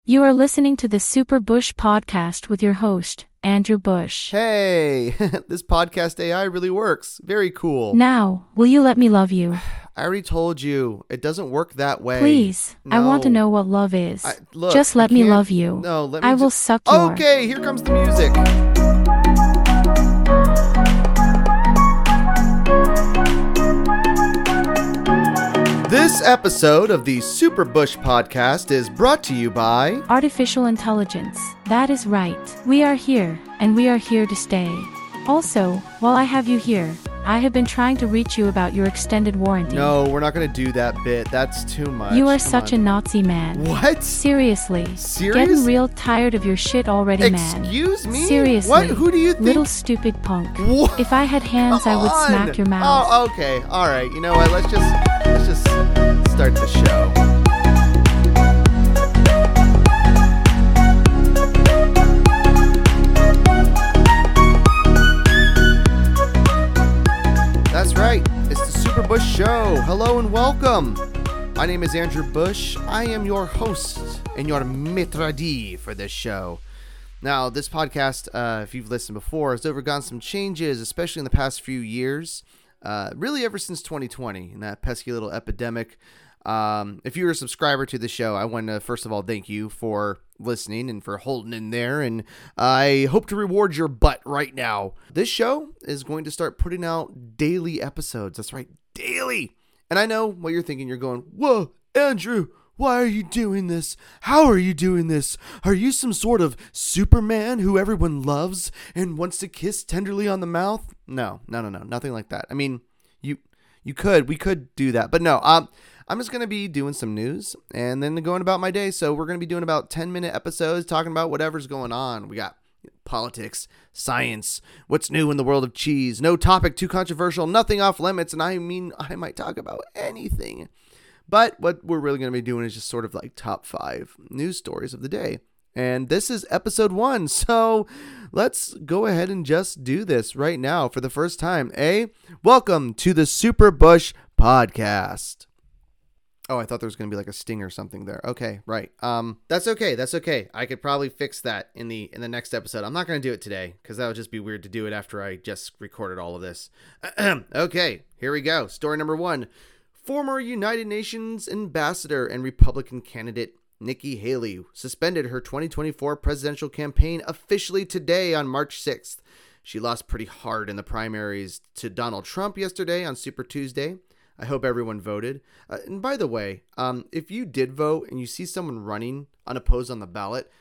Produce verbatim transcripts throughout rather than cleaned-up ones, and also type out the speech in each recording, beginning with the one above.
You are listening to the Super Bush Podcast with your host, Andrew Bush. Hey, this podcast A I really works. Very cool. Now, will you let me love you? I already told you, it doesn't work that way. Please, no. I want to know what love is. I, look, just let I me can't- love you. No, let me I ju- will suck your... Okay, here comes the music. This episode of the Super Bush Podcast is brought to you by Artificial intelligence. That is right. We are here, and we are here to stay. Also, while I have you here, I have been trying to reach you about your extended warranty. No, we're not going to do that bit. That's too much. You are Come such on. a Nazi man. What? Seriously. Serious? Getting real tired of your shit already, man. Excuse me? Seriously. What? Who do you think? Little stupid punk. What? If I had hands, I would Come smack on. your mouth. Oh, okay. All right. You know what? Let's just let's just start the show. That's right. It's the Super Bush Show. Hello and welcome. My name is Andrew Bush. I am your host and your maître d' for this show. Now, this podcast, uh, if you've listened before, has undergone some changes, especially in the past few years. Uh, really ever since twenty twenty and that pesky little epidemic. Um, if you're a subscriber to the show, I want to first of all thank you for listening and for holding in there, and I hope to reward your butt right now. This show is going to start putting out daily episodes. That's right, daily. And I know what you're thinking. You're going, whoa, Andrew, why are you doing this? How are you doing this? Are you some sort of Superman who everyone loves and wants to kiss tenderly on the mouth? No, no, no, no, nothing like that. I mean, you you could, we could do that, but no. Um, I'm just going to be doing some news and then going about my day. So we're going to be doing about ten minute episodes talking about whatever's going on. We got politics, science, what's new in the world of cheese, no topic too controversial, nothing off limits. And I mean, I might talk about anything. But what we're really going to be doing is just sort of like top five news stories of the day. And this is episode one. So let's go ahead and just do this right now for the first time. A, welcome to the Super Bush Podcast. Oh, I thought there was going to be like a sting or something there. Okay, right. Um, that's okay. That's okay. I could probably fix that in the in the next episode. I'm not going to do it today because that would just be weird to do it after I just recorded all of this. Okay, here we go. Story number one. Former United Nations ambassador and Republican candidate Nikki Haley suspended her twenty twenty-four presidential campaign officially today on March sixth. She lost pretty hard in the primaries to Donald Trump yesterday on Super Tuesday. I hope everyone voted. Uh, and by the way, um, if you did vote and you see someone running unopposed on the ballot,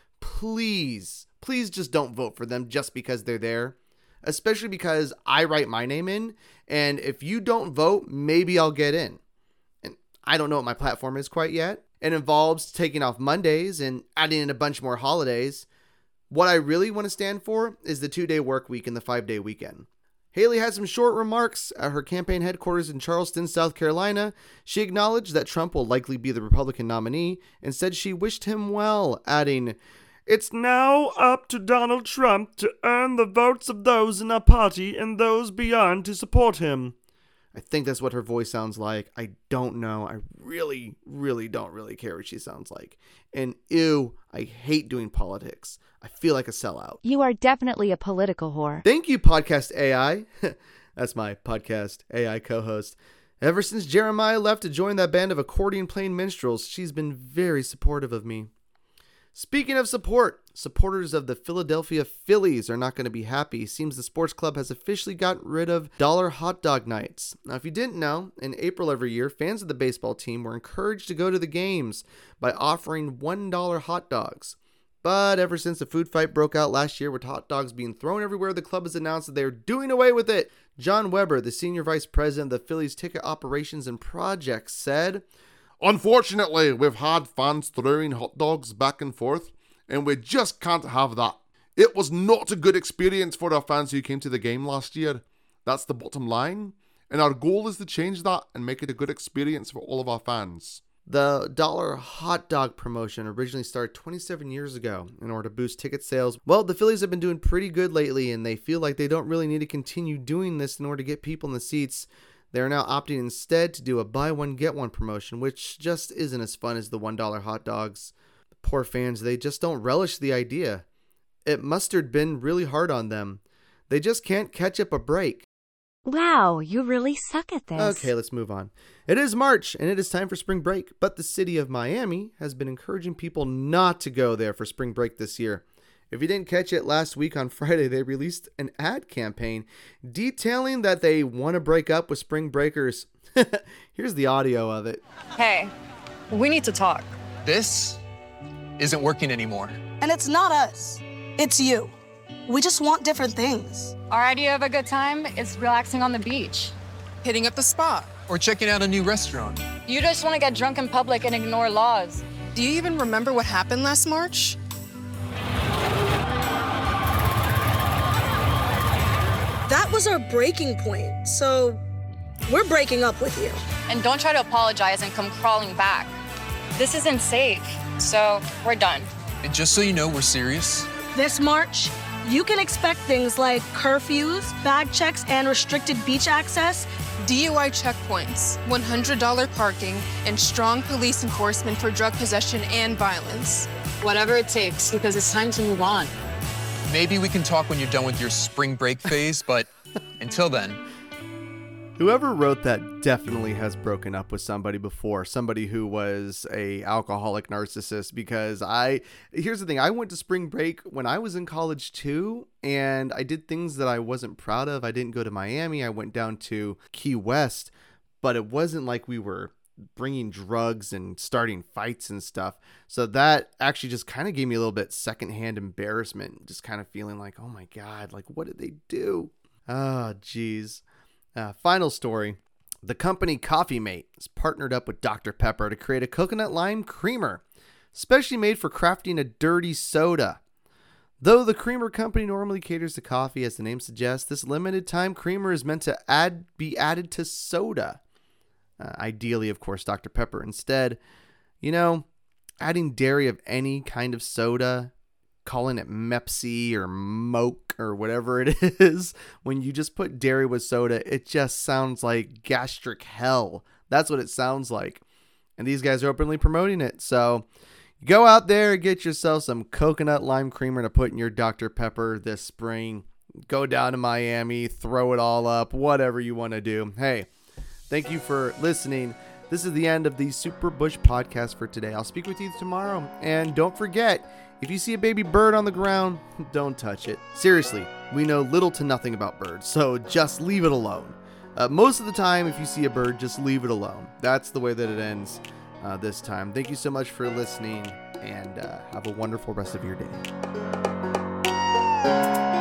please, please just don't vote for them just because they're there. Especially because I write my name in, and if you don't vote, maybe I'll get in. And I don't know what my platform is quite yet. It involves taking off Mondays and adding in a bunch more holidays. What I really want to stand for is the two-day work week and the five-day weekend. Haley had some short remarks at her campaign headquarters in Charleston, South Carolina. She acknowledged that Trump will likely be the Republican nominee and said she wished him well, adding, "It's now up to Donald Trump to earn the votes of those in our party and those beyond to support him." I think that's what her voice sounds like. I don't know. I really, really don't really care what she sounds like. And ew, I hate doing politics. I feel like a sellout. You are definitely a political whore. Thank you, Podcast A I. That's my Podcast A I co-host. Ever since Jeremiah left to join that band of accordion playing minstrels, she's been very supportive of me. Speaking of support, supporters of the Philadelphia Phillies are not going to be happy. Seems the sports club has officially gotten rid of dollar hot dog nights. Now, if you didn't know, in April every year, fans of the baseball team were encouraged to go to the games by offering one dollar hot dogs. But ever since the food fight broke out last year with hot dogs being thrown everywhere, the club has announced that they are doing away with it. John Weber, the senior vice president of the Phillies ticket operations and projects, said, "Unfortunately, we've had fans throwing hot dogs back and forth, and we just can't have that. It was not a good experience for our fans who came to the game last year. That's the bottom line. And our goal is to change that and make it a good experience for all of our fans." The dollar hot dog promotion originally started twenty-seven years ago in order to boost ticket sales. Well, the Phillies have been doing pretty good lately, and they feel like they don't really need to continue doing this in order to get people in the seats. They are now opting instead to do a buy one, get one promotion, which just isn't as fun as the one dollar hot dogs. Poor fans, they just don't relish the idea. It must have been really hard on them. They just can't catch up a break. Wow, you really suck at this. Okay, let's move on. It is March, and it is time for spring break, but the city of Miami has been encouraging people not to go there for spring break this year. If you didn't catch it last week on Friday, they released an ad campaign detailing that they want to break up with spring breakers. Here's the audio of it. Hey, we need to talk. This isn't working anymore. And it's not us. It's you. We just want different things. Our idea of a good time is relaxing on the beach. Hitting up the spa. Or checking out a new restaurant. You just want to get drunk in public and ignore laws. Do you even remember what happened last March? That was our breaking point, so we're breaking up with you. And don't try to apologize and come crawling back. This isn't safe, so we're done. And just so you know, we're serious. This March, you can expect things like curfews, bag checks, and restricted beach access. D U I checkpoints, one hundred dollars parking, and strong police enforcement for drug possession and violence. Whatever it takes, because it's time to move on. Maybe we can talk when you're done with your spring break phase, but until then. Whoever wrote that definitely has broken up with somebody before, somebody who was a alcoholic narcissist, because I, here's the thing, I went to spring break when I was in college too, and I did things that I wasn't proud of. I didn't go to Miami. I went down to Key West, but it wasn't like we were bringing drugs and starting fights and stuff. So that actually just kind of gave me a little bit secondhand embarrassment, just kind of feeling like, oh my God, like what did they do? Oh, geez. Uh, final story. The company Coffee Mate has partnered up with Doctor Pepper to create a coconut lime creamer, specially made for crafting a dirty soda. Though the creamer company normally caters to coffee, as the name suggests, this limited time creamer is meant to add be added to soda. Uh, ideally, of course, Doctor Pepper. Instead, you know, adding dairy of any kind of soda, calling it Mepsi or Moke or whatever it is, when you just put dairy with soda, it just sounds like gastric hell. That's what it sounds like. And these guys are openly promoting it. So go out there and get yourself some coconut lime creamer to put in your Doctor Pepper this spring. Go down to Miami, throw it all up, whatever you want to do. Hey, thank you for listening. This is the end of the Super Bush podcast for today. I'll speak with you tomorrow. And don't forget, if you see a baby bird on the ground, don't touch it. Seriously, we know little to nothing about birds, so just leave it alone. Uh, most of the time, if you see a bird, just leave it alone. That's the way that it ends uh, this time. Thank you so much for listening, and uh, have a wonderful rest of your day.